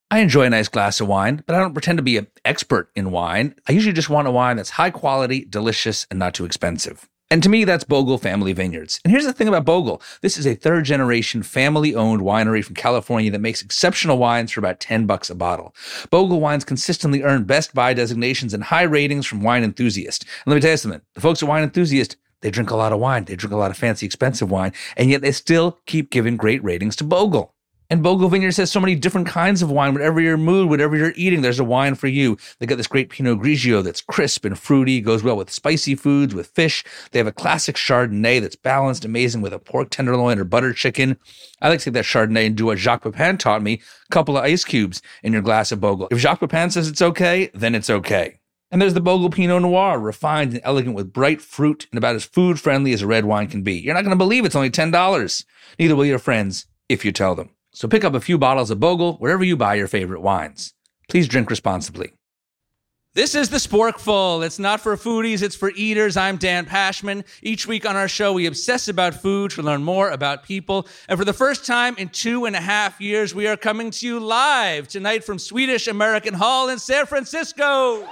I enjoy a nice glass of wine, but I don't pretend to be an expert in wine. I usually just want a wine that's high quality, delicious, and not too expensive. And to me, that's Bogle Family Vineyards. And here's the thing about Bogle. This is a third-generation, family-owned winery from California that makes exceptional wines for about $10 a bottle. Bogle wines consistently earn Best Buy designations and high ratings from Wine Enthusiast. And let me tell you something. The folks at Wine Enthusiast, they drink a lot of wine. They drink a lot of fancy, expensive wine. And yet they still keep giving great ratings to Bogle. And Bogle Vineyards has so many different kinds of wine. Whatever your mood, whatever you're eating, there's a wine for you. They got this great Pinot Grigio that's crisp and fruity, goes well with spicy foods, with fish. They have a classic Chardonnay that's balanced, amazing with a pork tenderloin or butter chicken. I like to take that Chardonnay and do what Jacques Pepin taught me, a couple of ice cubes in your glass of Bogle. If Jacques Pepin says it's okay, then it's okay. And there's the Bogle Pinot Noir, refined and elegant with bright fruit and about as food-friendly as a red wine can be. You're not going to believe it's only $10. Neither will your friends if you tell them. So pick up a few bottles of Bogle wherever you buy your favorite wines. Please drink responsibly. This is The Sporkful. It's not for foodies, it's for eaters. I'm Dan Pashman. Each week on our show, we obsess about food to learn more about people. And for the first time in 2.5 years, we are coming to you live tonight from Swedish American Hall in San Francisco.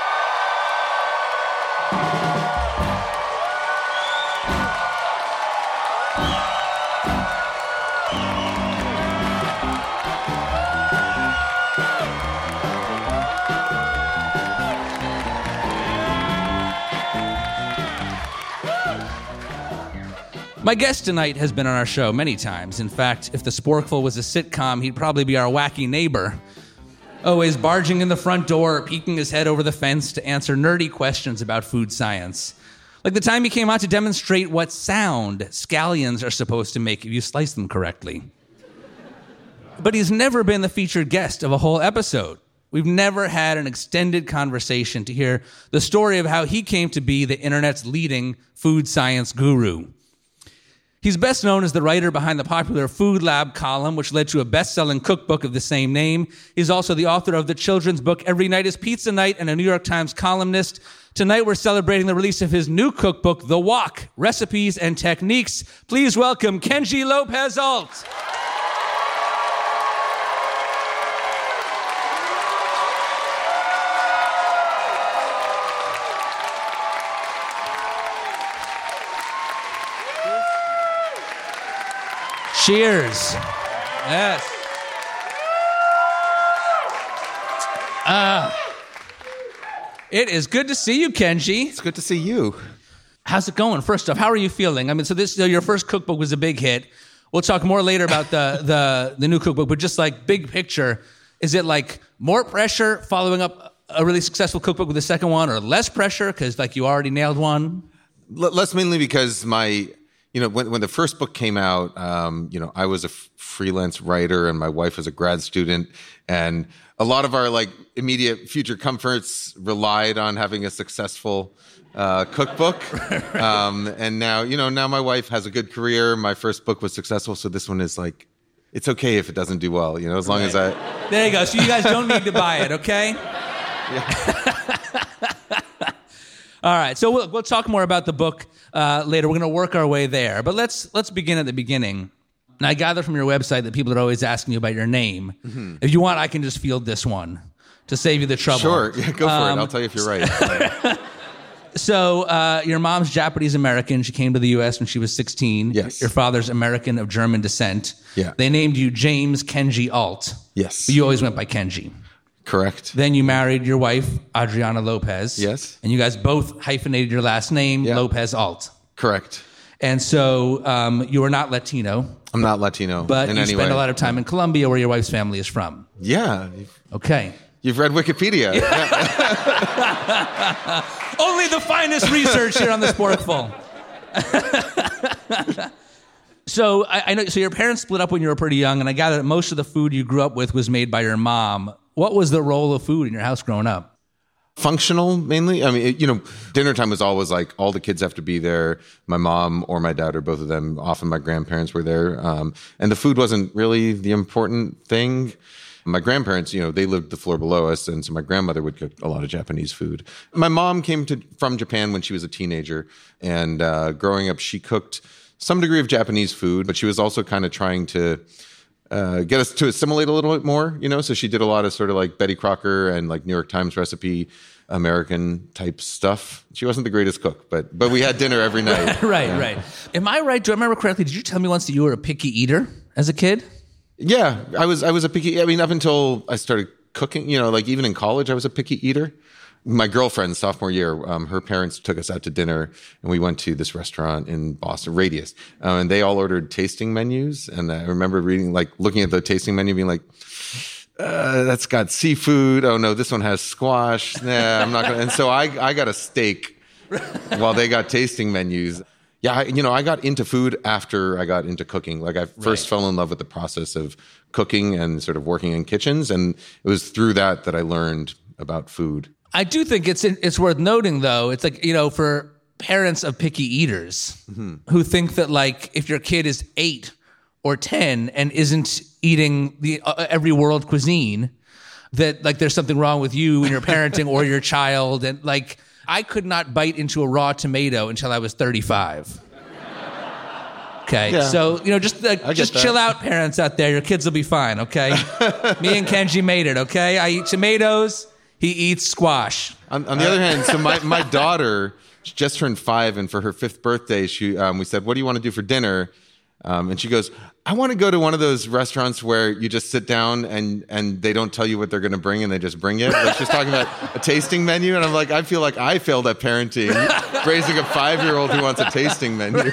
My guest tonight has been on our show many times. In fact, if The Sporkful was a sitcom, he'd probably be our wacky neighbor. Always barging in the front door, peeking his head over the fence to answer nerdy questions about food science. Like the time he came out to demonstrate what sound scallions are supposed to make if you slice them correctly. But he's never been the featured guest of a whole episode. We've never had an extended conversation to hear the story of how he came to be the internet's leading food science guru. He's best known as the writer behind the popular Food Lab column, which led to a best-selling cookbook of the same name. He's also the author of the children's book Every Night is Pizza Night and a New York Times columnist. Tonight, we're celebrating the release of his new cookbook, The Wok, Recipes and Techniques. Please welcome Kenji Lopez-Alt. Cheers. Yes. It is good to see you, Kenji. It's good to see you. How's it going? First off, how are you feeling? I mean, so this your first cookbook was a big hit. We'll talk more later about the new cookbook, but just like big picture, is it like more pressure following up a really successful cookbook with the second one, or less pressure because like you already nailed one? Less mainly because when the first book came out, I was a freelance writer and my wife was a grad student, and a lot of our like immediate future comforts relied on having a successful cookbook. And now my wife has a good career. My first book was successful, so this one is like, it's okay if it doesn't do well, as long as I. There you go. So you guys don't need to buy it, okay? Yeah. All right. So we'll talk more about the book later. We're going to work our way there. But let's begin at the beginning. And I gather from your website that people are always asking you about your name. Mm-hmm. If you want, I can just field this one to save you the trouble. Sure. Yeah, go for it. I'll tell you if you're right. So your mom's Japanese American. She came to the U.S. when she was 16. Yes. Your father's American of German descent. Yeah. They named you James Kenji Alt. Yes. But you always went by Kenji. Correct. Then you married your wife, Adriana Lopez. Yes. And you guys both hyphenated your last name, yeah. Lopez Alt. Correct. And so you are not Latino. I'm not Latino. But in you any spend way. a lot of time in Colombia, where your wife's family is from. Yeah. Okay. You've read Wikipedia. Only the finest research here on The Sporkful. So I know. So your parents split up when you were pretty young, and I gather that most of the food you grew up with was made by your mom. What was the role of food in your house growing up? Functional, mainly. I mean, dinner time was always like all the kids have to be there. My mom or my dad or both of them. Often my grandparents were there, and the food wasn't really the important thing. My grandparents, they lived the floor below us, and so my grandmother would cook a lot of Japanese food. My mom came from Japan when she was a teenager, and growing up, she cooked some degree of Japanese food, but she was also kind of trying to get us to assimilate a little bit more, So she did a lot of sort of like Betty Crocker and like New York Times recipe, American type stuff. She wasn't the greatest cook, but we had dinner every night. Right. Am I right? Do I remember correctly? Did you tell me once that you were a picky eater as a kid? Yeah, I was a picky. I mean, up until I started cooking, like even in college, I was a picky eater. My girlfriend's sophomore year, her parents took us out to dinner, and we went to this restaurant in Boston, Radius, and they all ordered tasting menus. And I remember looking at the tasting menu, being like, "That's got seafood. Oh no, this one has squash. Nah, I'm not gonna." And so I got a steak while they got tasting menus. Yeah, I got into food after I got into cooking. Like I first fell in love with the process of cooking and sort of working in kitchens, and it was through that I learned about food. I do think it's worth noting, though. It's like, for parents of picky eaters who think that, like, if your kid is 8 or 10 and isn't eating the every world cuisine, that, like, there's something wrong with you and your parenting or your child. And, like, I could not bite into a raw tomato until I was 35. Okay, yeah. So, just chill out, parents out there. Your kids will be fine, okay? Me and Kenji made it, okay? I eat tomatoes. He eats squash. On the other hand, so my daughter just turned 5, and for her 5th birthday, we said, "What do you want to do for dinner?" And she goes, "I want to go to one of those restaurants where you just sit down and they don't tell you what they're going to bring and they just bring it." Like she's talking about a tasting menu, and I'm like, I feel like I failed at parenting, raising a 5-year-old who wants a tasting menu.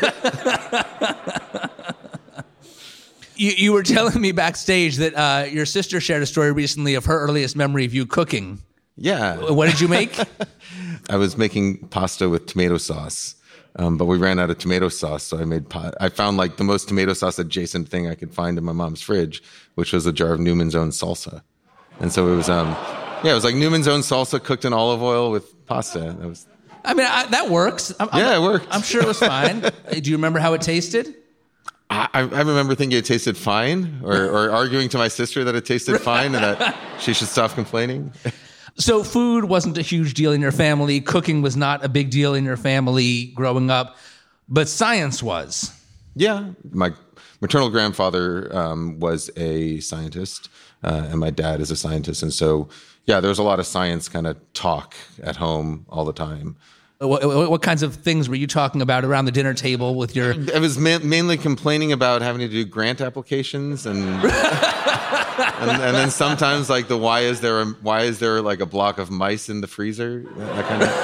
You were telling me backstage that your sister shared a story recently of her earliest memory of you cooking. Yeah. What did you make? I was making pasta with tomato sauce, but we ran out of tomato sauce, so I found like the most tomato sauce adjacent thing I could find in my mom's fridge, which was a jar of Newman's Own salsa. And so it was, it was like Newman's Own salsa cooked in olive oil with pasta. That works. It worked. I'm sure it was fine. Do you remember how it tasted? I remember thinking it tasted fine, or arguing to my sister that it tasted fine and that she should stop complaining. So food wasn't a huge deal in your family. Cooking was not a big deal in your family growing up, but science was. Yeah. My maternal grandfather was a scientist, and my dad is a scientist. And so, there was a lot of science kind of talk at home all the time. What kinds of things were you talking about around the dinner table with your... I was mainly complaining about having to do grant applications and and then sometimes like the why is there like a block of mice in the freezer, that kind of...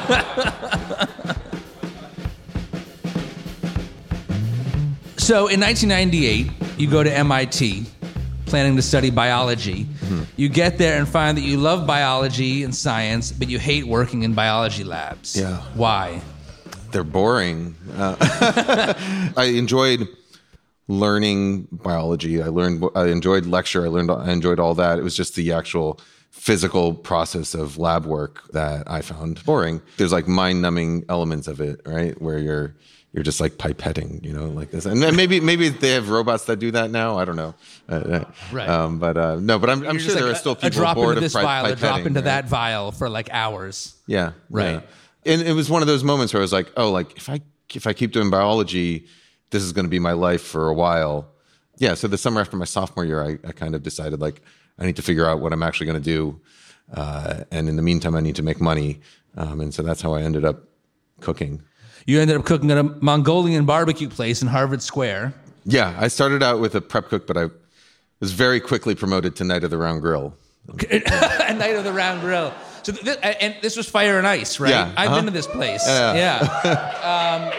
So in 1998, you go to MIT planning to study biology. Mm-hmm. You get there and find that you love biology and science, but you hate working in biology labs. Yeah. Why? They're boring. I enjoyed learning biology. I enjoyed lecture. I enjoyed all that. It was just the actual physical process of lab work that I found boring. There's like mind-numbing elements of it, right? Where you're just like pipetting, like this. And maybe they have robots that do that now. I don't know. Right. But I'm sure there are still people bored of pipetting. A drop into that vial for like hours. Yeah. Right. Yeah. And it was one of those moments where I was like, oh, like if I keep doing biology, this is going to be my life for a while. Yeah. So the summer after my sophomore year, I kind of decided like I need to figure out what I'm actually going to do. And in the meantime, I need to make money. And so that's how I ended up cooking. You ended up cooking at a Mongolian barbecue place in Harvard Square. Yeah, I started out with a prep cook, but I was very quickly promoted to Night of the Round Grill. Night of the Round Grill. So this was Fire and Ice, right? Yeah. I've been to this place. Yeah.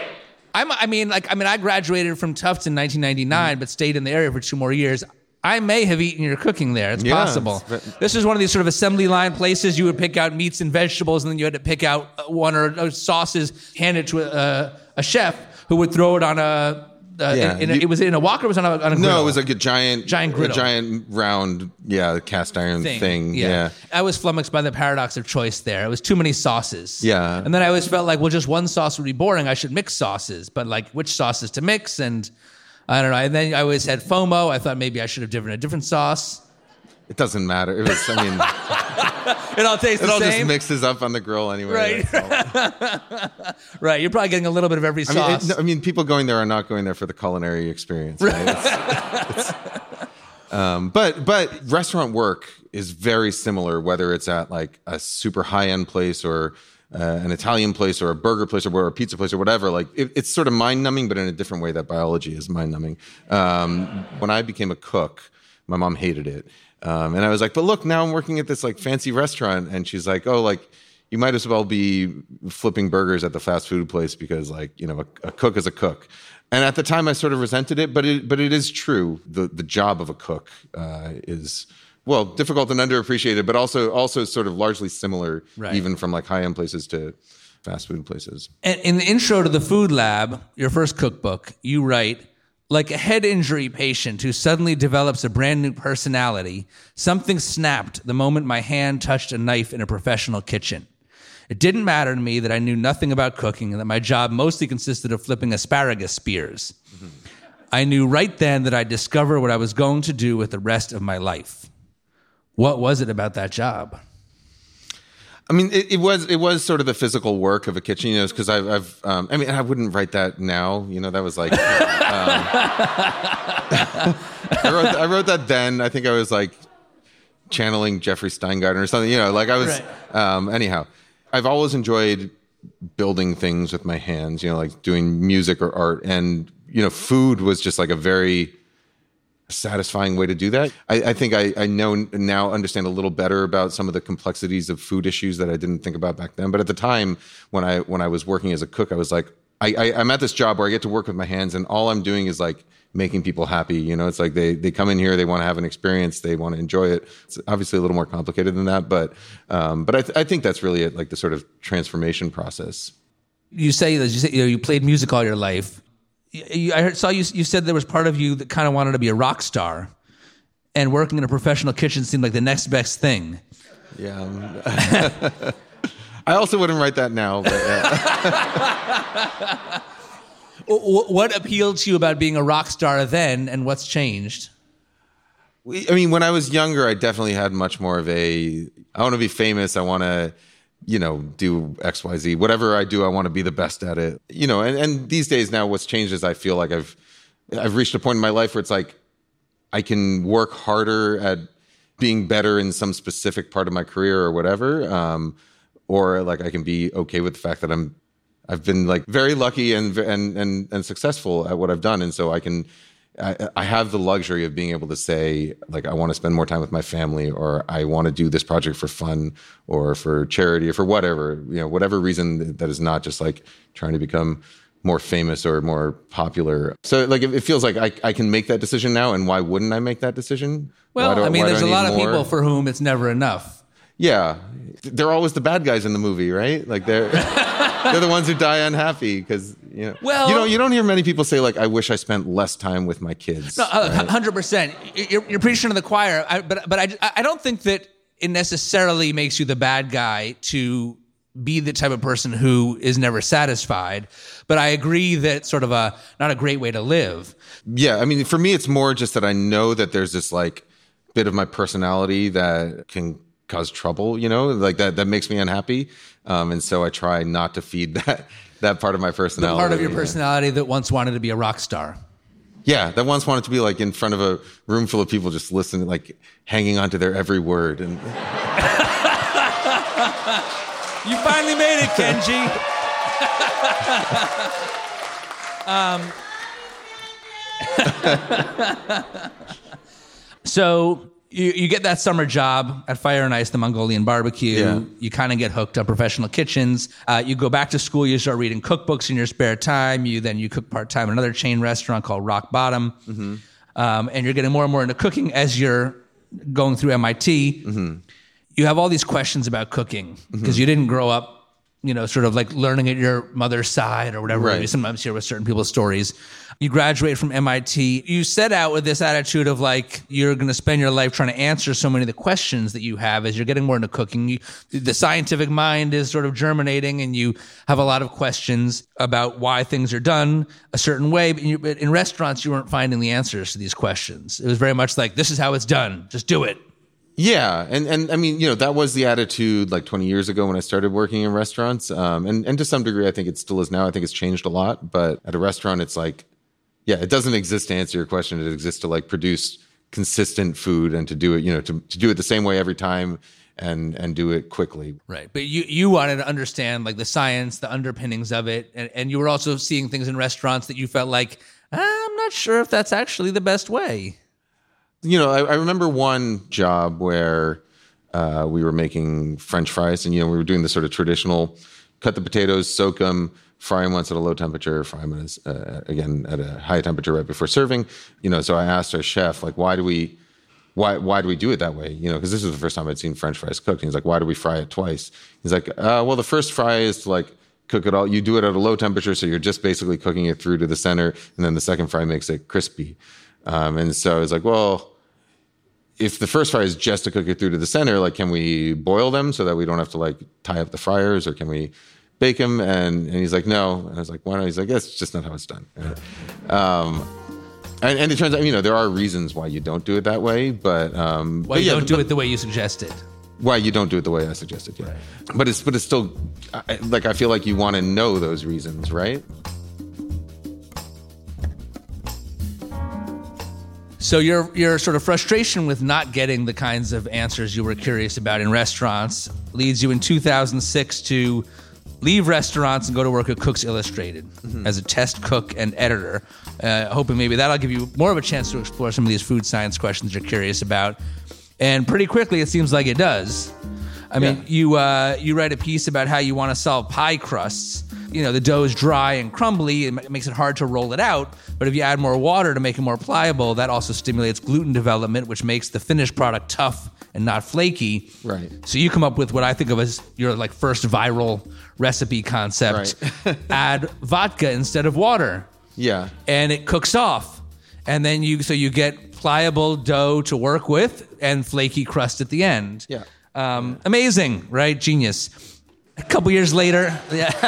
I graduated from Tufts in 1999, but stayed in the area for 2 more years. I may have eaten your cooking there. It's possible. This is one of these sort of assembly line places. You would pick out meats and vegetables, and then you had to pick out one or sauces, hand it to a chef who would throw it on it was in a wok or was it on a griddle? No, it was like a giant griddle. A giant round, cast iron thing. Yeah. I was flummoxed by the paradox of choice there. It was too many sauces. Yeah. And then I always felt like, well, just one sauce would be boring. I should mix sauces, but like which sauces to mix and... I don't know. And then I always had FOMO. I thought maybe I should have given a different sauce. It doesn't matter. It was, it all tastes the same. It all just mixes up on the grill anyway. Right. Right. You're probably getting a little bit of every sauce. People going there are not going there for the culinary experience. Right? But restaurant work is very similar, whether it's at like a super high end place or an Italian place or a burger place or a pizza place or whatever. Like it's sort of mind numbing, but in a different way that biology is mind numbing. When I became a cook, my mom hated it. And I was like, but look, now I'm working at this like fancy restaurant. And she's like, oh, like you might as well be flipping burgers at the fast food place because like, you know, a cook is a cook. And at the time I sort of resented it, but it is true. The job of a cook is, well, difficult and underappreciated, but also sort of largely similar, even from like high-end places to fast food places. And in the intro to the Food Lab, your first cookbook, you write, like a head injury patient who suddenly develops a brand new personality, something snapped the moment my hand touched a knife in a professional kitchen. It didn't matter to me that I knew nothing about cooking and that my job mostly consisted of flipping asparagus spears. Mm-hmm. I knew right then that I'd discover what I was going to do with the rest of my life. What was it about that job? I mean, it was sort of the physical work of a kitchen, you know, because I mean, I wouldn't write that now, you know, that was like, I wrote that then. I think I was like channeling Jeffrey Steingarten or something, you know, like I was, anyhow, I've always enjoyed building things with my hands, you know, like doing music or art, and, you know, food was just like a very satisfying way to do that. I think I now understand a little better about some of the complexities of food issues that I didn't think about back then. But at the time when I was working as a cook, I was like, I'm at this job where I get to work with my hands, and all I'm doing is like making people happy. You know, it's like they come in here, they want to have an experience, they want to enjoy it. It's obviously a little more complicated than that, but I think that's really it, like the sort of transformation process. You say that you played music all your life. I saw you said there was part of you that kind of wanted to be a rock star, and working in a professional kitchen seemed like the next best thing. Yeah. I also wouldn't write that now. But, What appealed to you about being a rock star then, and what's changed? I mean, when I was younger, I definitely had much more of I want to be famous. I want to, you know, do X, Y, Z. Whatever I do, I want to be the best at it. You know, and these days now what's changed is I feel like I've reached a point in my life where it's like I can work harder at being better in some specific part of my career or whatever. Or like I can be okay with the fact that I've been like very lucky and successful at what I've done. And so I have the luxury of being able to say, like, I want to spend more time with my family, or I want to do this project for fun or for charity or for whatever, you know, whatever reason that is not just like trying to become more famous or more popular. So like, it feels like I can make that decision now. And why wouldn't I make that decision? Well, I mean, there's a lot of people for whom it's never enough. Yeah. They're always the bad guys in the movie, right? Like they're the ones who die unhappy because, you know. Well, you don't hear many people say like, I wish I spent less time with my kids. No, 100%. You're preaching to the choir. But I don't think that it necessarily makes you the bad guy to be the type of person who is never satisfied. But I agree that sort of not a great way to live. Yeah. I mean, for me, it's more just that I know that there's this like bit of my personality that can cause trouble, you know, like that makes me unhappy. And so I try not to feed that part of my personality. The part of your personality that once wanted to be a rock star. Yeah, that once wanted to be like in front of a room full of people just listening, like hanging on to their every word. And you finally made it, Kenji. So you get that summer job at Fire and Ice, the Mongolian barbecue. Yeah. You kind of get hooked on professional kitchens. You go back to school. You start reading cookbooks in your spare time. You cook part-time at another chain restaurant called Rock Bottom. Mm-hmm. And you're getting more and more into cooking as you're going through MIT. Mm-hmm. You have all these questions about cooking because you didn't grow up, you know, sort of like learning at your mother's side or whatever. Right. You sometimes hear with certain people's stories. You graduate from MIT. You set out with this attitude of like, you're going to spend your life trying to answer so many of the questions that you have as you're getting more into cooking. The scientific mind is sort of germinating, and you have a lot of questions about why things are done a certain way. But in restaurants, you weren't finding the answers to these questions. It was very much like, this is how it's done. Just do it. Yeah. And I mean, you know, that was the attitude like 20 years ago when I started working in restaurants. And to some degree, I think it still is now. I think it's changed a lot. But at a restaurant, it's like, yeah, it doesn't exist to answer your question. It exists to like produce consistent food and to do it, to do it the same way every time and do it quickly. Right. But you wanted to understand like the science, the underpinnings of it. And you were also seeing things in restaurants that you felt like, I'm not sure if that's actually the best way. I remember one job where we were making French fries, and we were doing the sort of traditional cut the potatoes, soak them, fry them once at a low temperature, fry them again at a high temperature right before serving. So I asked our chef, like, why do we do it that way? Because this is the first time I'd seen French fries cooked. And he's like, why do we fry it twice? He's like, well, the first fry is to like cook it all. You do it at a low temperature, so you're just basically cooking it through to the center, and then the second fry makes it crispy. And so I was like, well, if the first fry is just to cook it through to the center, like, can we boil them so that we don't have to like tie up the fryers, or can we bake them? And he's like, no. And I was like, why not? He's like, that's just not how it's done. And it turns out, there are reasons why you don't do it that way, but why you don't do it the way you suggested. Why you don't do it the way I suggested, yeah. Right. But it's still like, I feel like you want to know those reasons, right? So your sort of frustration with not getting the kinds of answers you were curious about in restaurants leads you in 2006 to leave restaurants and go to work at Cooks Illustrated as a test cook and editor, hoping maybe that'll give you more of a chance to explore some of these food science questions you're curious about. And pretty quickly, it seems like it does. I mean, you write a piece about how you want to solve pie crusts. The dough is dry and crumbly. It makes it hard to roll it out. But if you add more water to make it more pliable, that also stimulates gluten development, which makes the finished product tough and not flaky. Right. So you come up with what I think of as your like first viral recipe concept. Right. Add vodka instead of water. Yeah. And it cooks off. And then you get pliable dough to work with and flaky crust at the end. Yeah. Amazing, right? Genius. A couple years later,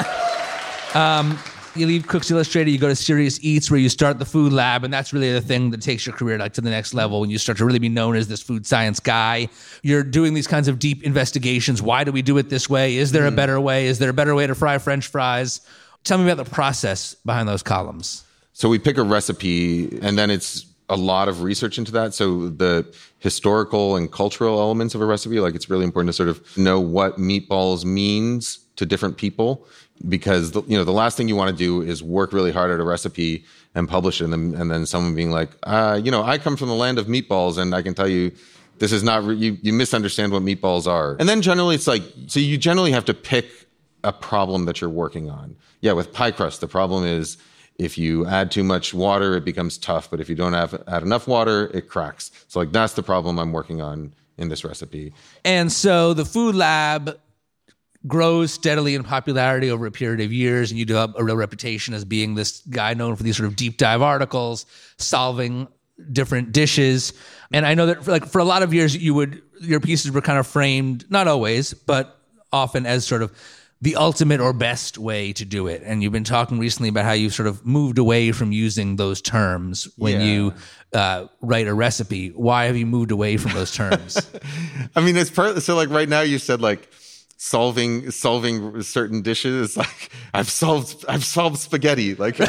you leave Cooks Illustrated, you go to Serious Eats, where you start the food lab, and that's really the thing that takes your career like to the next level when you start to really be known as this food science guy. You're doing these kinds of deep investigations. Why do we do it this way? Is there a better way? Is there a better way to fry French fries? Tell me about the process behind those columns. So we pick a recipe, and then it's a lot of research into that. So the historical and cultural elements of a recipe, like, it's really important to sort of know what meatballs means to different people, because the last thing you want to do is work really hard at a recipe and publish it, and then someone being like, I come from the land of meatballs, and I can tell you this is not you misunderstand what meatballs are. And then generally it's like, so you generally have to pick a problem that you're working on. Yeah, with pie crust, the problem is if you add too much water, it becomes tough, but if you don't add enough water, it cracks. So like, that's the problem I'm working on in this recipe. And so the food lab grows steadily in popularity over a period of years, and you develop a real reputation as being this guy known for these sort of deep dive articles, solving different dishes. And I know that for a lot of years, your pieces were kind of framed, not always, but often as sort of the ultimate or best way to do it. And you've been talking recently about how you've sort of moved away from using those terms when you write a recipe. Why have you moved away from those terms? I mean, it's partly, so like right now you said like solving certain dishes. Like I've solved spaghetti. Like,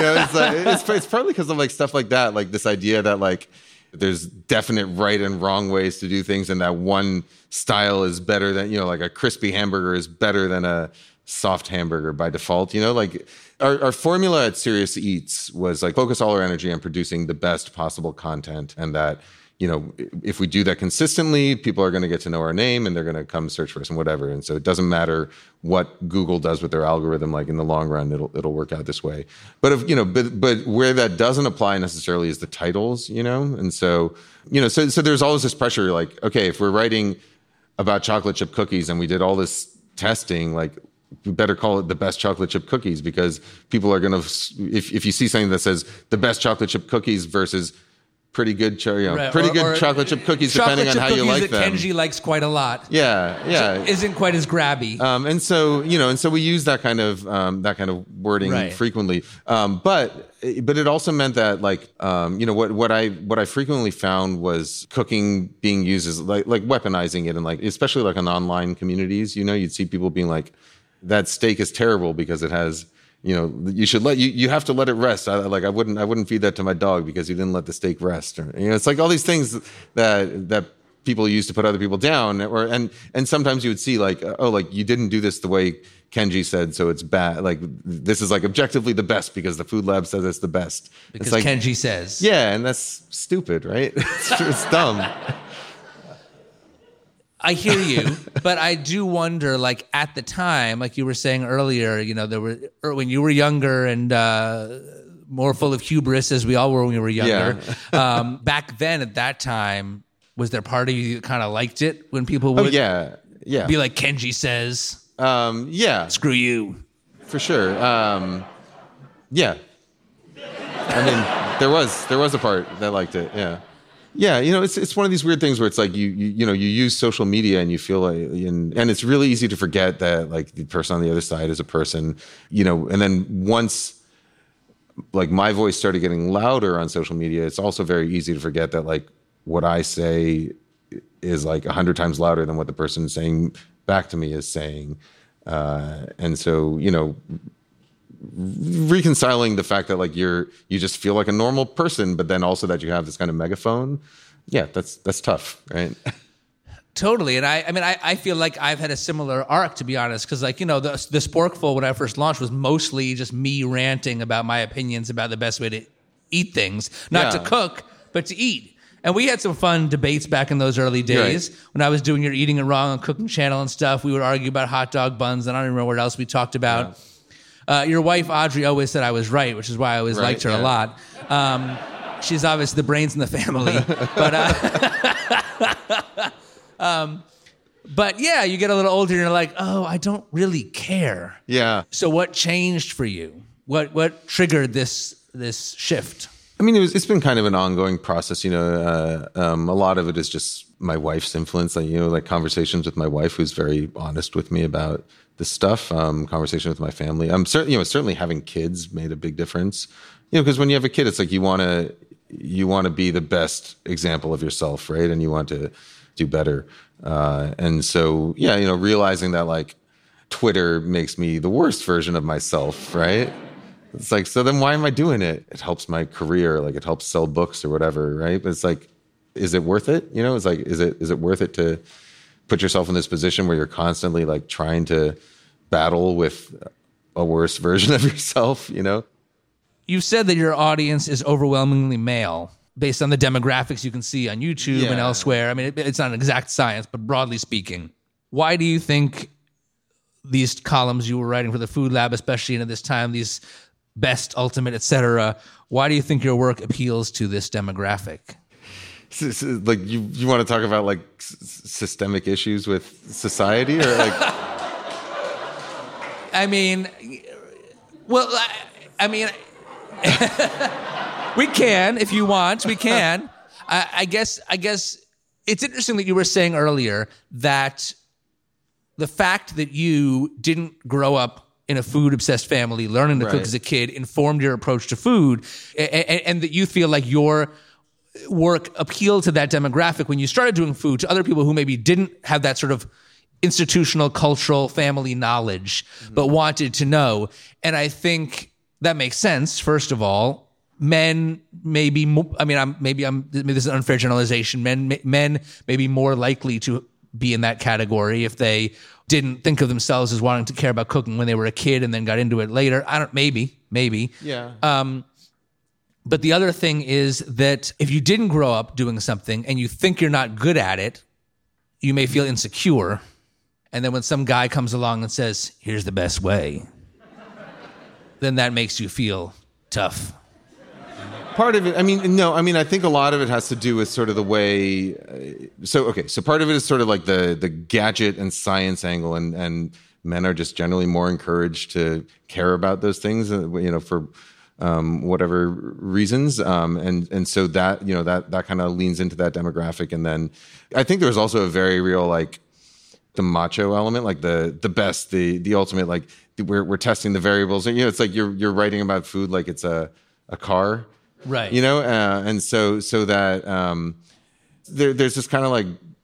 it's partly because of like stuff like that. Like this idea that like there's definite right and wrong ways to do things, and that one style is better than, like a crispy hamburger is better than a soft hamburger by default. Like our formula at Serious Eats was like focus all our energy on producing the best possible content, and that, if we do that consistently, people are going to get to know our name and they're going to come search for us and whatever. And so it doesn't matter what Google does with their algorithm, like in the long run, it'll work out this way. But but where that doesn't apply necessarily is the titles, and so, so there's always this pressure, like, okay, if we're writing about chocolate chip cookies and we did all this testing, like, we better call it the best chocolate chip cookies, because people are going to, if you see something that says the best chocolate chip cookies versus pretty good, chocolate chip cookies, depending on how you like them. Kenji likes quite a lot. Yeah. Isn't quite as grabby. And so we use that kind of wording frequently. But it also meant that like, what I frequently found was cooking being used as like weaponizing it, and like, especially like on online communities, you'd see people being like, that steak is terrible because it has you should you have to let it rest. I wouldn't feed that to my dog because you didn't let the steak rest. Or, it's like all these things that people use to put other people down, and sometimes you would see like, oh, like you didn't do this the way Kenji said, so it's bad. Like this is like objectively the best because the food lab says it's the best. Because it's like, Kenji says. Yeah, and that's stupid, right? It's dumb. I hear you, but I do wonder, like at the time, like you were saying earlier, when you were younger and more full of hubris, as we all were when we were younger. Yeah. Back then, at that time, was there part of you that kind of liked it when people would be like, Kenji says, yeah, screw you, for sure. Yeah, I mean, there was a part that liked it. Yeah. Yeah, it's one of these weird things where it's like you use social media and you feel like, and it's really easy to forget that like the person on the other side is a person, and then once like my voice started getting louder on social media, it's also very easy to forget that like what I say is like 100 times louder than what the person saying back to me is saying, and so reconciling the fact that like you just feel like a normal person, but then also that you have this kind of megaphone. Yeah, that's tough, right? Totally. And I feel like I've had a similar arc, to be honest, because like, the Sporkful when I first launched was mostly just me ranting about my opinions about the best way to eat things, not to cook, but to eat. And we had some fun debates back in those early days when I was doing your Eating It Wrong on Cooking Channel and stuff. We would argue about hot dog buns, and I don't remember what else we talked about. Yeah. Your wife, Audrey, always said I was right, which is why I always liked her a lot. She's obviously the brains in the family. But yeah, you get a little older and you're like, oh, I don't really care. Yeah. So what changed for you? What triggered this shift? I mean, it's been kind of an ongoing process. A lot of it is just my wife's influence. Like conversations with my wife, who's very honest with me about this stuff. Conversation with my family. Certainly having kids made a big difference. Because when you have a kid, it's like you want to be the best example of yourself, right? And you want to do better. And so, realizing that like Twitter makes me the worst version of myself, right? It's like, so then why am I doing it? It helps my career, like it helps sell books or whatever, right? But it's like, is it worth it? It's like, is it worth it to put yourself in this position where you're constantly like trying to battle with a worse version of yourself, You've said that your audience is overwhelmingly male based on the demographics you can see on YouTube and elsewhere. I mean, it's not an exact science, but broadly speaking, why do you think these columns you were writing for the Food Lab, especially in this time, these best, ultimate, etc., why do you think your work appeals to this demographic? Like you want to talk about like systemic issues with society, or like? I mean, we can if you want. We can. I guess it's interesting that you were saying earlier that the fact that you didn't grow up in a food-obsessed family, learning to cook as a kid, informed your approach to food, and that you feel like your work appealed to that demographic when you started doing food to other people who maybe didn't have that sort of institutional, cultural, family knowledge, but wanted to know. And I think that makes sense. First of all, men may be maybe this is an unfair generalization. Men may be more likely to be in that category if they didn't think of themselves as wanting to care about cooking when they were a kid and then got into it later. Maybe. Yeah. But the other thing is that if you didn't grow up doing something and you think you're not good at it, you may feel insecure. And then when some guy comes along and says, here's the best way, then that makes you feel tough. Part of it, I think a lot of it has to do with sort of the way. So part of it is sort of like the gadget and science angle, and men are just generally more encouraged to care about those things, for whatever reasons, and so that that kind of leans into that demographic. And then I think there's also a very real like the macho element, like the best, the ultimate, like we're testing the variables. And it's like you're writing about food like it's a car. Right. And so that there's this kind of like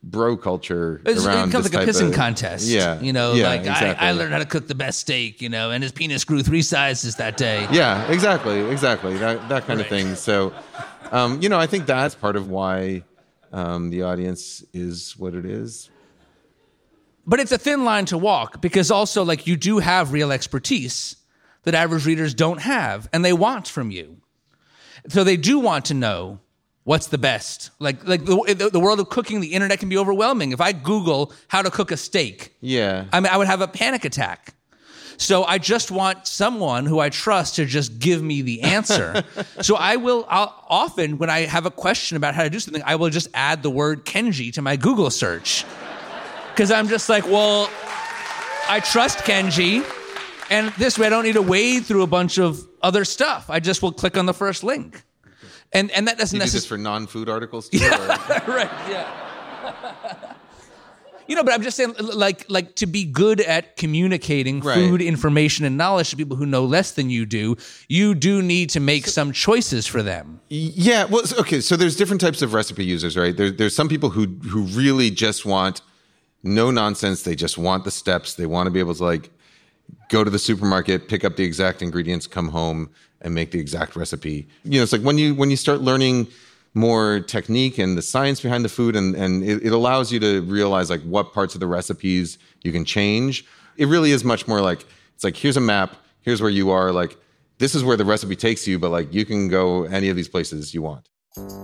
bro culture It around becomes this like a type pissing of contest. Yeah, exactly. I learned how to cook the best steak, and his penis grew 3 sizes that day. Yeah, exactly. That kind of thing. So, I think that's part of why the audience is what it is. But it's a thin line to walk because also, like, you do have real expertise that average readers don't have, and they want from you. So they do want to know what's the best. Like the world of cooking, the internet can be overwhelming. If I Google how to cook a steak, I would have a panic attack. So I just want someone who I trust to just give me the answer. So I'll often, when I have a question about how to do something, I will just add the word Kenji to my Google search. Because I'm just like, well, I trust Kenji, and this way I don't need to wade through a bunch of other stuff. I just will click on the first link. And that doesn't necessarily... You do this for non-food articles too? Yeah, right, yeah. But I'm just saying, like to be good at communicating food information and knowledge to people who know less than you do need to make some choices for them. Yeah, well, okay, so there's different types of recipe users, right? There's some people who really just want no nonsense. They just want the steps. They want to be able to go to the supermarket, pick up the exact ingredients, come home, and make the exact recipe. It's like when you start learning more technique and the science behind the food, and it allows you to realize what parts of the recipes you can change. It really is much more it's like, here's a map, here's where you are, this is where the recipe takes you, but you can go any of these places you want.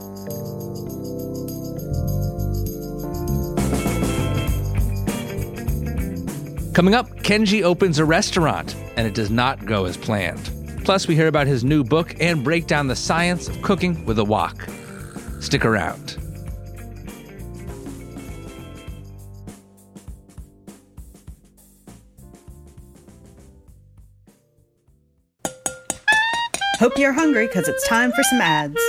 Coming up, Kenji opens a restaurant, and it does not go as planned. Plus, we hear about his new book and break down the science of cooking with a wok. Stick around. Hope you're hungry, because it's time for some ads.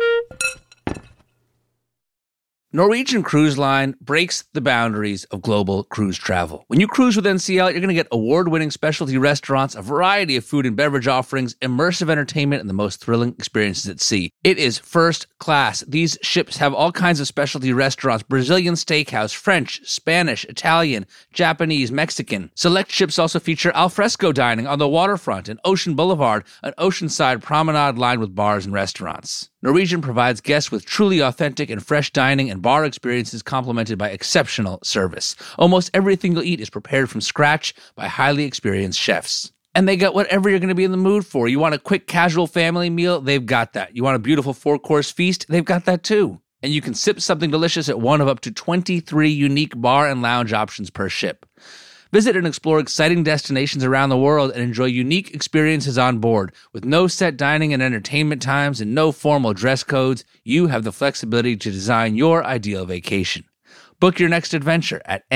Norwegian Cruise Line breaks the boundaries of global cruise travel. When you cruise with NCL, you're going to get award-winning specialty restaurants, a variety of food and beverage offerings, immersive entertainment, and the most thrilling experiences at sea. It is first class. These ships have all kinds of specialty restaurants: Brazilian steakhouse, French, Spanish, Italian, Japanese, Mexican. Select ships also feature alfresco dining on the waterfront and Ocean Boulevard, an oceanside promenade lined with bars and restaurants. Norwegian provides guests with truly authentic and fresh dining and bar experiences complemented by exceptional service. Almost everything you'll eat is prepared from scratch by highly experienced chefs. And they got whatever you're going to be in the mood for. You want a quick, casual family meal? They've got that. You want a beautiful 4-course feast? They've got that too. And you can sip something delicious at one of up to 23 unique bar and lounge options per ship. Visit and explore exciting destinations around the world and enjoy unique experiences on board. With no set dining and entertainment times and no formal dress codes, you have the flexibility to design your ideal vacation. Book your next adventure at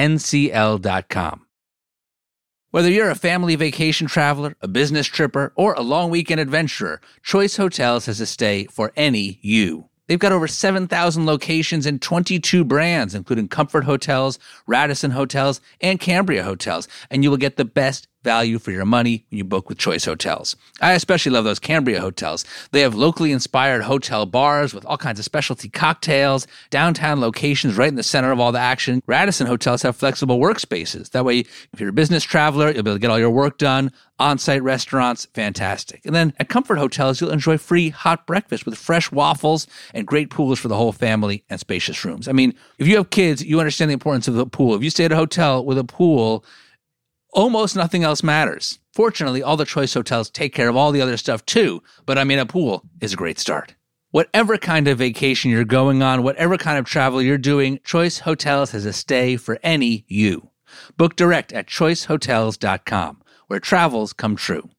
ncl.com. Whether you're a family vacation traveler, a business tripper, or a long weekend adventurer, Choice Hotels has a stay for any you. They've got over 7,000 locations and 22 brands, including Comfort Hotels, Radisson Hotels, and Cambria Hotels, and you will get the best value for your money when you book with Choice Hotels. I especially love those Cambria hotels. They have locally inspired hotel bars with all kinds of specialty cocktails, downtown locations right in the center of all the action. Radisson hotels have flexible workspaces. That way, if you're a business traveler, you'll be able to get all your work done. On-site restaurants, fantastic. And then at Comfort Hotels, you'll enjoy free hot breakfast with fresh waffles and great pools for the whole family and spacious rooms. I mean, if you have kids, you understand the importance of the pool. If you stay at a hotel with a pool, almost nothing else matters. Fortunately, all the Choice Hotels take care of all the other stuff too, but I mean, a pool is a great start. Whatever kind of vacation you're going on, whatever kind of travel you're doing, Choice Hotels has a stay for any you. Book direct at choicehotels.com, where travels come true.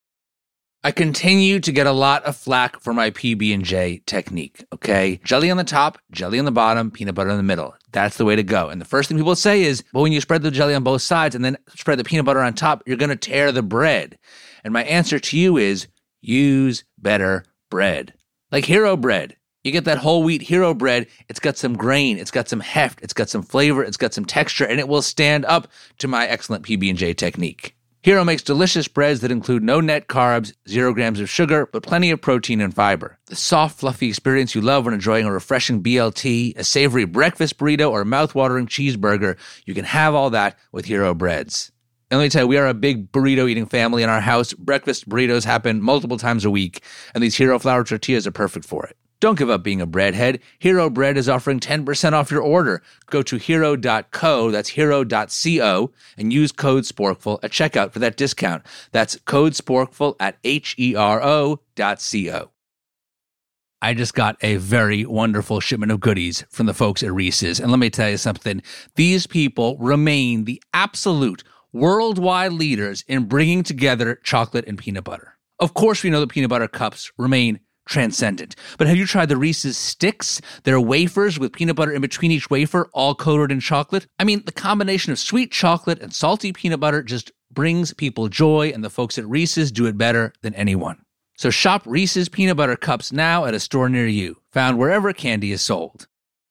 I continue to get a lot of flack for my PB&J technique, okay? Jelly on the top, jelly on the bottom, peanut butter in the middle. That's the way to go. And the first thing people say is, well, when you spread the jelly on both sides and then spread the peanut butter on top, you're going to tear the bread. And my answer to you is, use better bread. Like Hero Bread. You get that whole wheat Hero Bread, it's got some grain, it's got some heft, it's got some flavor, it's got some texture, and it will stand up to my excellent PB&J technique. Hero makes delicious breads that include no net carbs, 0 grams of sugar, but plenty of protein and fiber. The soft, fluffy experience you love when enjoying a refreshing BLT, a savory breakfast burrito, or a mouth-watering cheeseburger, you can have all that with Hero breads. And let me tell you, we are a big burrito-eating family in our house. Breakfast burritos happen multiple times a week, and these Hero flour tortillas are perfect for it. Don't give up being a breadhead. Hero Bread is offering 10% off your order. Go to hero.co, that's hero.co, and use code SPORKFUL at checkout for that discount. That's code SPORKFUL at hero.co. I just got a very wonderful shipment of goodies from the folks at Reese's. And let me tell you something. These people remain the absolute worldwide leaders in bringing together chocolate and peanut butter. Of course, we know that peanut butter cups remain transcendent. But have you tried the Reese's Sticks? They're wafers with peanut butter in between each wafer, all coated in chocolate. I mean, the combination of sweet chocolate and salty peanut butter just brings people joy, and the folks at Reese's do it better than anyone. So shop Reese's Peanut Butter Cups now at a store near you, found wherever candy is sold.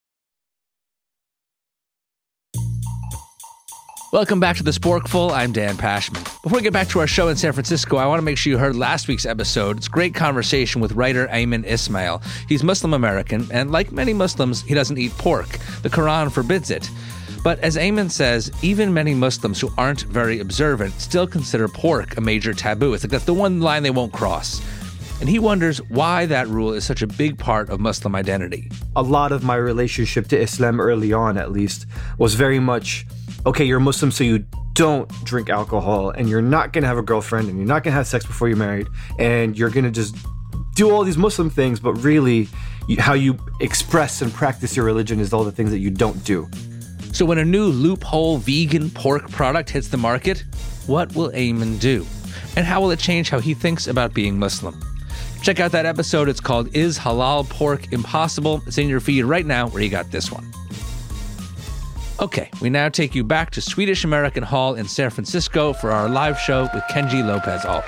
Welcome back to The Sporkful. I'm Dan Pashman. Before we get back to our show in San Francisco, I want to make sure you heard last week's episode. It's a great conversation with writer Ayman Ismail. He's Muslim American, and like many Muslims, he doesn't eat pork. The Quran forbids it. But as Ayman says, even many Muslims who aren't very observant still consider pork a major taboo. It's like that's the one line they won't cross. And he wonders why that rule is such a big part of Muslim identity. A lot of my relationship to Islam early on, at least, was very much, okay, you're a Muslim, so you don't drink alcohol, and you're not going to have a girlfriend, and you're not going to have sex before you're married, and you're going to just do all these Muslim things, but really, how you express and practice your religion is all the things that you don't do. So when a new loophole vegan pork product hits the market, what will Ayman do? And how will it change how he thinks about being Muslim? Check out that episode. It's called Is Halal Pork Impossible? It's in your feed right now where you got this one. Okay, we now take you back to Swedish American Hall in San Francisco for our live show with Kenji Lopez Alt.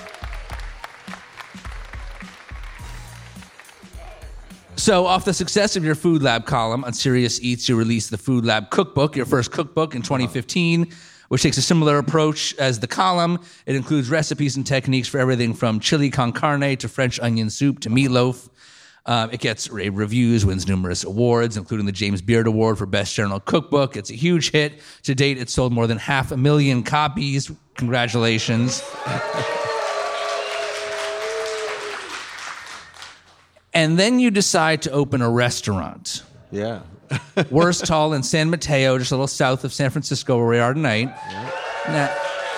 So, off the success of your Food Lab column on Serious Eats, you released the Food Lab Cookbook, your first cookbook in 2015, which takes a similar approach as the column. It includes recipes and techniques for everything from chili con carne to French onion soup to meatloaf. It gets rave reviews, wins numerous awards, including the James Beard Award for Best General Cookbook. It's a huge hit. To date, it's sold more than 500,000 copies. Congratulations. And then you decide to open a restaurant. Yeah. Worst Hall in San Mateo, just a little south of San Francisco where we are tonight. Yeah.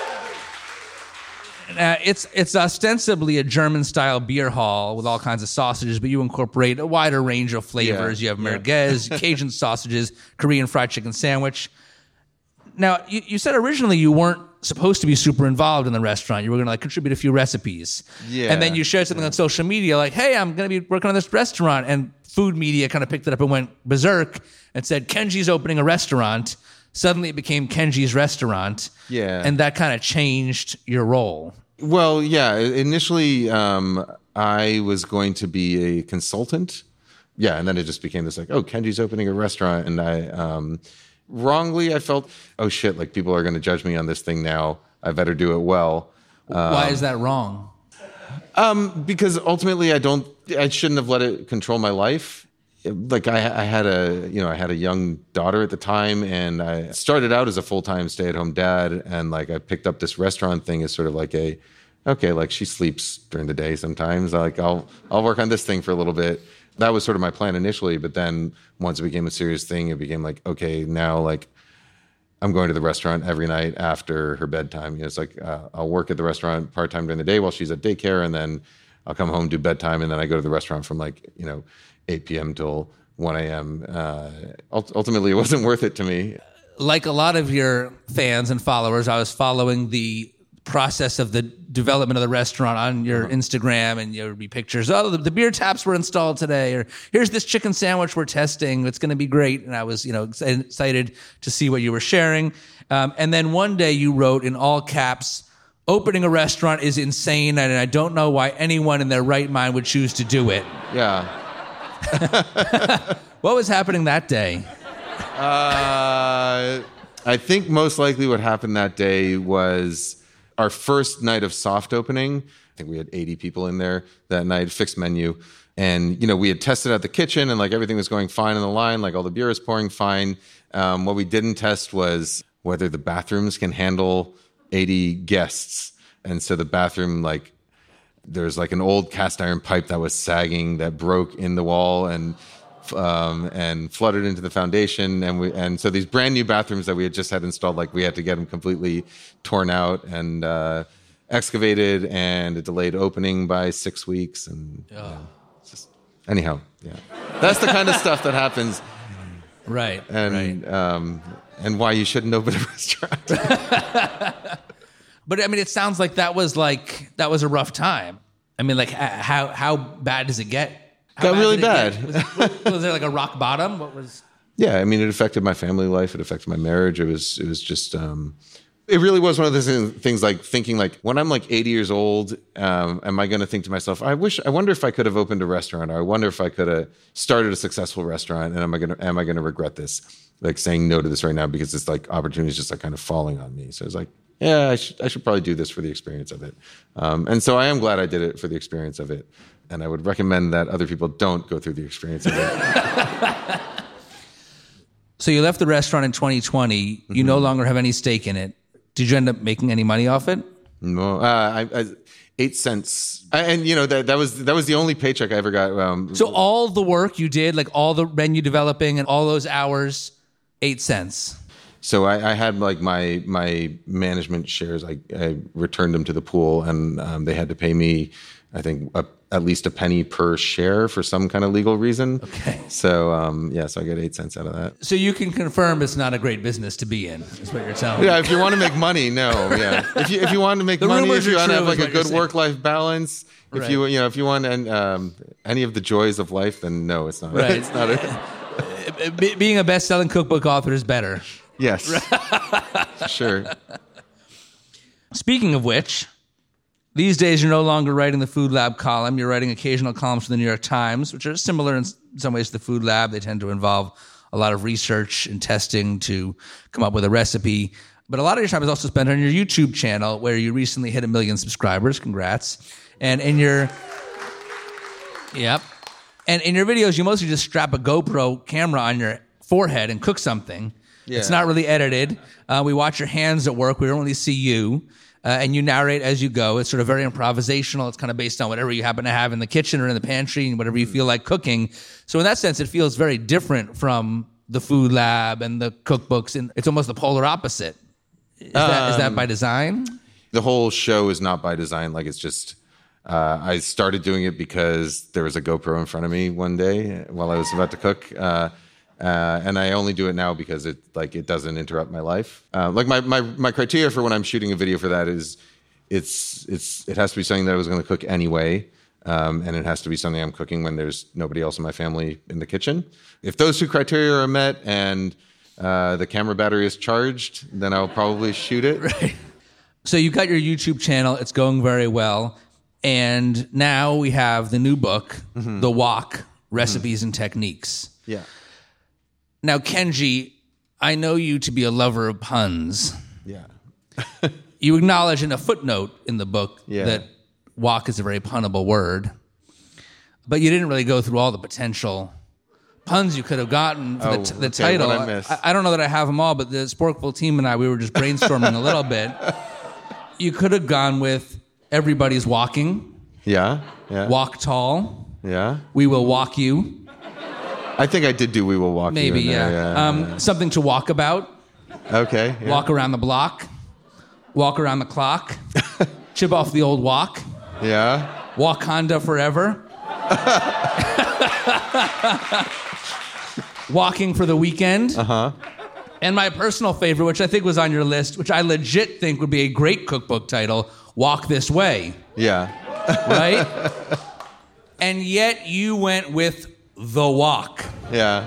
Now, it's ostensibly a German-style beer hall with all kinds of sausages, but you incorporate a wider range of flavors. Yeah. You have merguez, Cajun sausages, Korean fried chicken sandwich. Now, you said originally you weren't supposed to be super involved in the restaurant. You were going to contribute a few recipes. Yeah. And then you shared something on social media like, hey, I'm going to be working on this restaurant. And food media kind of picked it up and went berserk and said, Kenji's opening a restaurant. Suddenly it became Kenji's Restaurant. Yeah. And that kind of changed your role. Well, yeah. Initially, I was going to be a consultant. Yeah. And then it just became this oh, Kenji's opening a restaurant. And I, wrongly, I felt, oh shit, people are going to judge me on this thing now. I better do it well. Why is that wrong? Because ultimately I shouldn't have let it control my life. I had a young daughter at the time, and I started out as a full-time stay-at-home dad, and I picked up this restaurant thing as sort of she sleeps during the day sometimes. I'll work on this thing for a little bit. That was sort of my plan initially, but then once it became a serious thing, it became okay, now I'm going to the restaurant every night after her bedtime. It's I'll work at the restaurant part-time during the day while she's at daycare, and then I'll come home, do bedtime, and then I go to the restaurant from 8 p.m. till 1 a.m. Ultimately, it wasn't worth it to me. Like a lot of your fans and followers, I was following the process of the development of the restaurant on your Instagram, and there would be pictures. Oh, the beer taps were installed today, or here's this chicken sandwich we're testing. It's going to be great. And I was, excited to see what you were sharing. And then one day you wrote in all caps, opening a restaurant is insane, and I don't know why anyone in their right mind would choose to do it. Yeah. What was happening that day? I think most likely what happened that day was our first night of soft opening, I think we had 80 people in there that night, fixed menu. And, we had tested out the kitchen and like everything was going fine in the line, like all the beer was pouring fine. What we didn't test was whether the bathrooms can handle 80 guests. And so the bathroom, like, there's like an old cast iron pipe that was sagging that broke in the wall and flooded into the foundation. And so these brand new bathrooms that we had just had installed, like we had to get them completely torn out and excavated, and a delayed opening by 6 weeks. And anyhow, that's the kind of stuff that happens. Right. And why you shouldn't open a restaurant. But I mean, it sounds like that was a rough time. I mean, like how bad does it get? Got really bad. Was there like a rock bottom? What was? Yeah, I mean, it affected my family life. It affected my marriage. It was just. It really was one of those things, like thinking, like, when I'm like 80 years old, am I going to think to myself, I wonder if I could have opened a restaurant, or I wonder if I could have started a successful restaurant, and am I going to regret this, like saying no to this right now, because it's like opportunity is just like kind of falling on me. So it's like, yeah, I should probably do this for the experience of it. And so I am glad I did it for the experience of it. And I would recommend that other people don't go through the experience of it. So you left the restaurant in 2020. You no longer have any stake in it. Did you end up making any money off it? No, I 8 cents. And that was the only paycheck I ever got. So all the work you did, like all the menu developing and all those hours, 8 cents. So I had like my management shares. I returned them to the pool, and they had to pay me, I think, at least a penny per share for some kind of legal reason. Okay. So so I get 8 cents out of that. So you can confirm it's not a great business to be in, is what you're telling me. Yeah, if you want to make money, no. Yeah, if you want to make money, if you want to have like a good work-life balance, if you want any of the joys of life, then no, it's not. Right. It's not. Being a best-selling cookbook author is better. Yes. Sure. Speaking of which, these days you're no longer writing the Food Lab column. You're writing occasional columns for the New York Times, which are similar in some ways to the Food Lab. They tend to involve a lot of research and testing to come up with a recipe. But a lot of your time is also spent on your YouTube channel, where you recently hit 1 million subscribers. Congrats. And in your videos, you mostly just strap a GoPro camera on your forehead and cook something. Yeah. It's not really edited. We watch your hands at work. We don't really see you. And you narrate as you go. It's sort of very improvisational. It's kind of based on whatever you happen to have in the kitchen or in the pantry and whatever you feel like cooking. So in that sense, it feels very different from the Food Lab and the cookbooks. And it's almost the polar opposite. Is that by design? The whole show is not by design. Like, it's just, I started doing it because there was a GoPro in front of me one day while I was about to cook. And I only do it now because it doesn't interrupt my life. Like my criteria for when I'm shooting a video for that is it has to be something that I was going to cook anyway. And it has to be something I'm cooking when there's nobody else in my family in the kitchen. If those two criteria are met and the camera battery is charged, then I'll probably shoot it. Right. So you got your YouTube channel. It's going very well. And now we have the new book, The Wok, Recipes and Techniques. Yeah. Now, Kenji, I know you to be a lover of puns. Yeah. You acknowledge in a footnote in the book that wok is a very punnable word, but you didn't really go through all the potential puns you could have gotten for the title. I don't know that I have them all, but the Sporkful team and we were just brainstorming a little bit. You could have gone with Everybody's Walking. Yeah. Walk Tall. Yeah. We Will Walk You. I think I did do We Will Walk Maybe, You. Yeah. Something to Walk About. Okay. Yeah. Walk Around the Block. Walk Around the Clock. Chip Off the Old Wok. Yeah. Wakanda Forever. Walking for the Weekend. Uh-huh. And my personal favorite, which I think was on your list, which I legit think would be a great cookbook title, Walk This Way. Yeah. Right? And yet you went with The Wok. Yeah.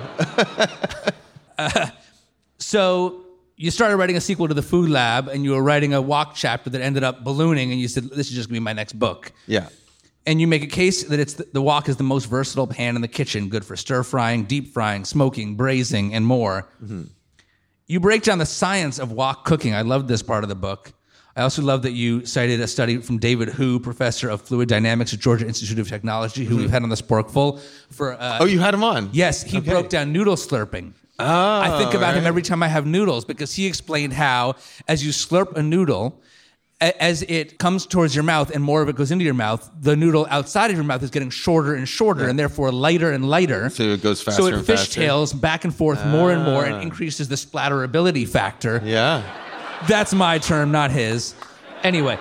So you started writing a sequel to The Food Lab, and you were writing a wok chapter that ended up ballooning, and you said, this is just going to be my next book. Yeah. And you make a case that the wok is the most versatile pan in the kitchen, good for stir-frying, deep-frying, smoking, braising, and more. Mm-hmm. You break down the science of wok cooking. I love this part of the book. I also love that you cited a study from David Hu, professor of fluid dynamics at Georgia Institute of Technology, who we've had on the Sporkful. You had him on? Yes, he broke down noodle slurping. I think about him every time I have noodles because he explained how, as you slurp a noodle, as it comes towards your mouth and more of it goes into your mouth, the noodle outside of your mouth is getting shorter and shorter and therefore lighter and lighter. So it goes faster and faster. So it fishtails back and forth more and more and increases the splatterability factor. Yeah. That's my term, not his. Anyway,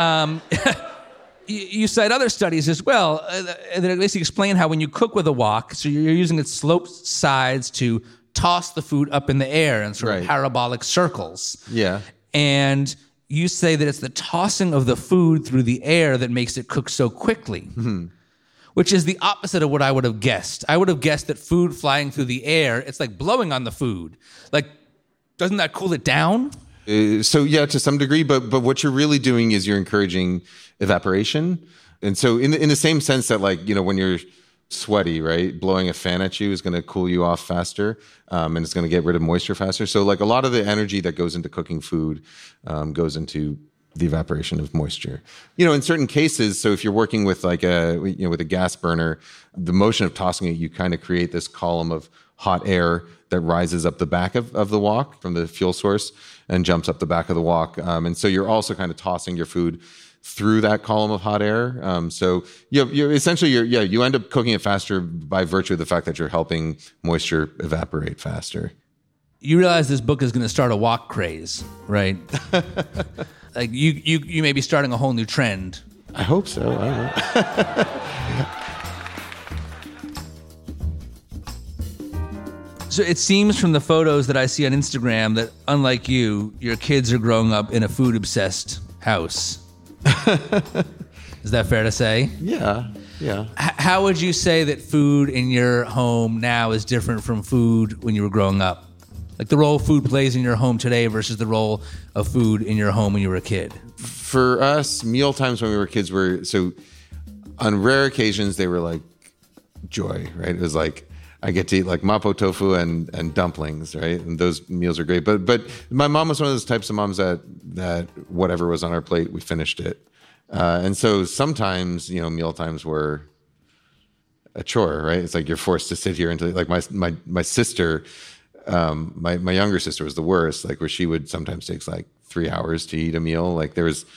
you cite other studies as well that basically explain how when you cook with a wok, so you're using its sloped sides to toss the food up in the air in sort of parabolic circles. Yeah. And you say that it's the tossing of the food through the air that makes it cook so quickly, which is the opposite of what I would have guessed. I would have guessed that food flying through the air, it's like blowing on the food. Like, doesn't that cool it down? So yeah, to some degree, but what you're really doing is you're encouraging evaporation. And so in the same sense that, like, you know, when you're sweaty, right, blowing a fan at you is going to cool you off faster, and it's going to get rid of moisture faster. So like a lot of the energy that goes into cooking food goes into the evaporation of moisture. You know, in certain cases, so if you're working with like with a gas burner, the motion of tossing it, you kind of create this column of hot air that rises up the back of the wok from the fuel source and jumps up the back of the wok. And so you're also kind of tossing your food through that column of hot air. So you're essentially, you end up cooking it faster by virtue of the fact that you're helping moisture evaporate faster. You realize this book is going to start a wok craze, right? Like you may be starting a whole new trend. I hope so. I don't know. So it seems from the photos that I see on Instagram that, unlike you, your kids are growing up in a food-obsessed house. Is that fair to say? Yeah. How would you say that food in your home now is different from food when you were growing up? Like the role food plays in your home today versus the role of food in your home when you were a kid? For us, meal times when we were kids were, so on rare occasions, they were like joy, right? It was like, I get to eat like mapo tofu and dumplings, right? And those meals are great. But my mom was one of those types of moms that whatever was on our plate, we finished it. And so sometimes, you know, meal times were a chore, right? It's like you're forced to sit here until, like, my sister, my younger sister was the worst, like where she would sometimes take like 3 hours to eat a meal. Like there was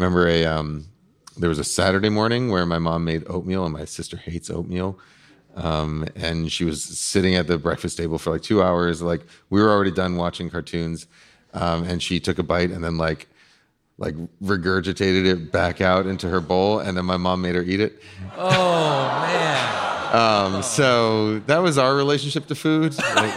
a Saturday morning where my mom made oatmeal and my sister hates oatmeal. And she was sitting at the breakfast table for like 2 hours. Like we were already done watching cartoons. And she took a bite and then like regurgitated it back out into her bowl. And then my mom made her eat it. Oh man. So that was our relationship to food.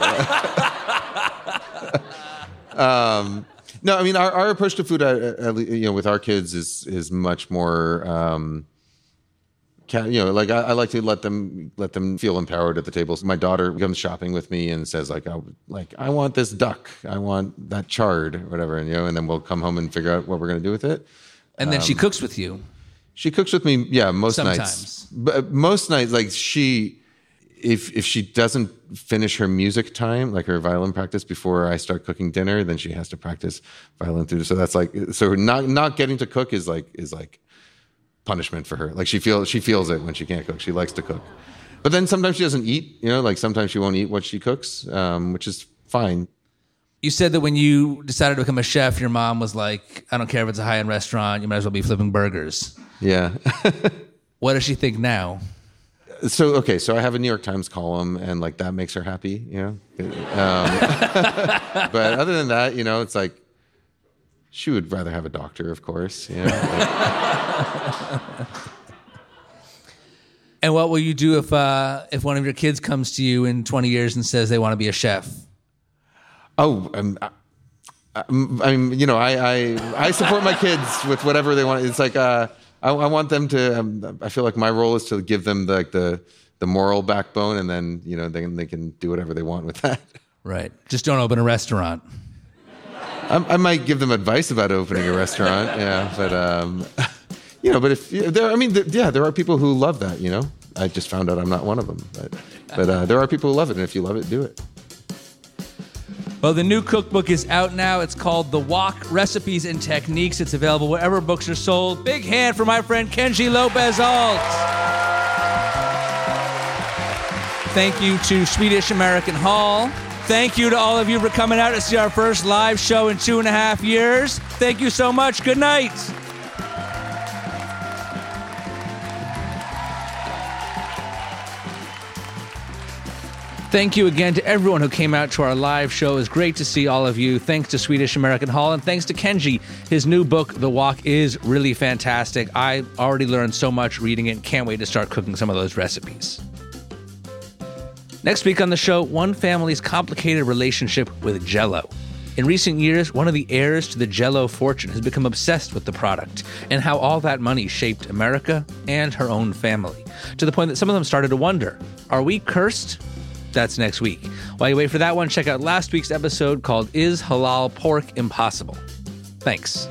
No, I mean, our approach to food, you know, with our kids is much more, you know, like I like to let them feel empowered at the table. So my daughter comes shopping with me and says I want this duck, I want that chard, or whatever, and you know, and then we'll come home and figure out what we're going to do with it. And then she cooks with you. She cooks with me, yeah, most Sometimes. nights. But most nights, like if she doesn't finish her music time, like her violin practice before I start cooking dinner, then she has to practice violin through. So that's like, so not getting to cook is like punishment for her. Like she feels it when she can't cook. She likes to cook. But then sometimes she doesn't eat, you know, like sometimes she won't eat what she cooks, which is fine. You said that when you decided to become a chef, your mom was like, I don't care if it's a high-end restaurant, you might as well be flipping burgers. Yeah. What does she think now? So I have a New York Times column and like that makes her happy, you know? But other than that, you know, it's like, she would rather have a doctor, of course. You know? And what will you do if one of your kids comes to you in 20 years and says they want to be a chef? Oh, I mean, you know, I support my kids with whatever they want. It's like I want them to. I feel like my role is to give them the moral backbone, and then you know they can do whatever they want with that. Right. Just don't open a restaurant. I might give them advice about opening a restaurant, yeah, but you know, but if there are people who love that, you know. I just found out I'm not one of them, but there are people who love it, and if you love it, do it. Well, the new cookbook is out now. It's called The Wok, Recipes and Techniques. It's available wherever books are sold. Big hand for my friend Kenji Lopez-Alt. Thank you to Swedish American Hall. Thank you to all of you for coming out to see our first live show in 2.5 years. Thank you so much. Good night. Thank you again to everyone who came out to our live show. It was great to see all of you. Thanks to Swedish American Hall, and thanks to Kenji. His new book, The Wok, is really fantastic. I already learned so much reading it and can't wait to start cooking some of those recipes. Next week on the show, one family's complicated relationship with Jell-O. In recent years, one of the heirs to the Jell-O fortune has become obsessed with the product and how all that money shaped America and her own family, to the point that some of them started to wonder, are we cursed? That's next week. While you wait for that one, check out last week's episode called Is Halal Pork Impossible? Thanks.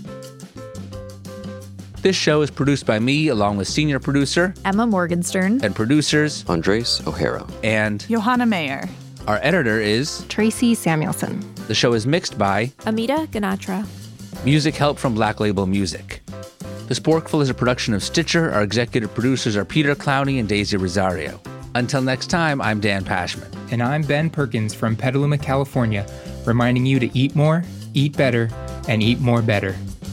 This show is produced by me, along with senior producer Emma Morgenstern and producers Andres O'Hara and Johanna Mayer. Our editor is Tracy Samuelson. The show is mixed by Amita Ganatra. Music help from Black Label Music. The Sporkful is a production of Stitcher. Our executive producers are Peter Clowney and Daisy Rosario. Until next time, I'm Dan Pashman. And I'm Ben Perkins from Petaluma, California, reminding you to eat more, eat better, and eat more better.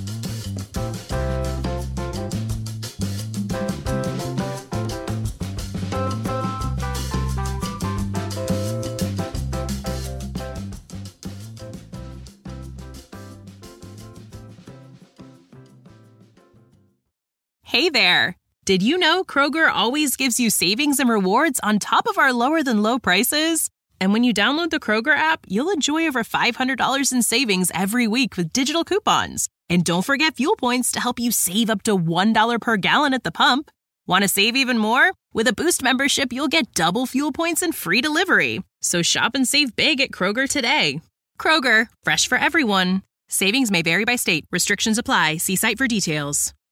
Hey there! Did you know Kroger always gives you savings and rewards on top of our lower-than-low prices? And when you download the Kroger app, you'll enjoy over $500 in savings every week with digital coupons. And don't forget fuel points to help you save up to $1 per gallon at the pump. Want to save even more? With a Boost membership, you'll get double fuel points and free delivery. So shop and save big at Kroger today. Kroger, fresh for everyone. Savings may vary by state. Restrictions apply. See site for details.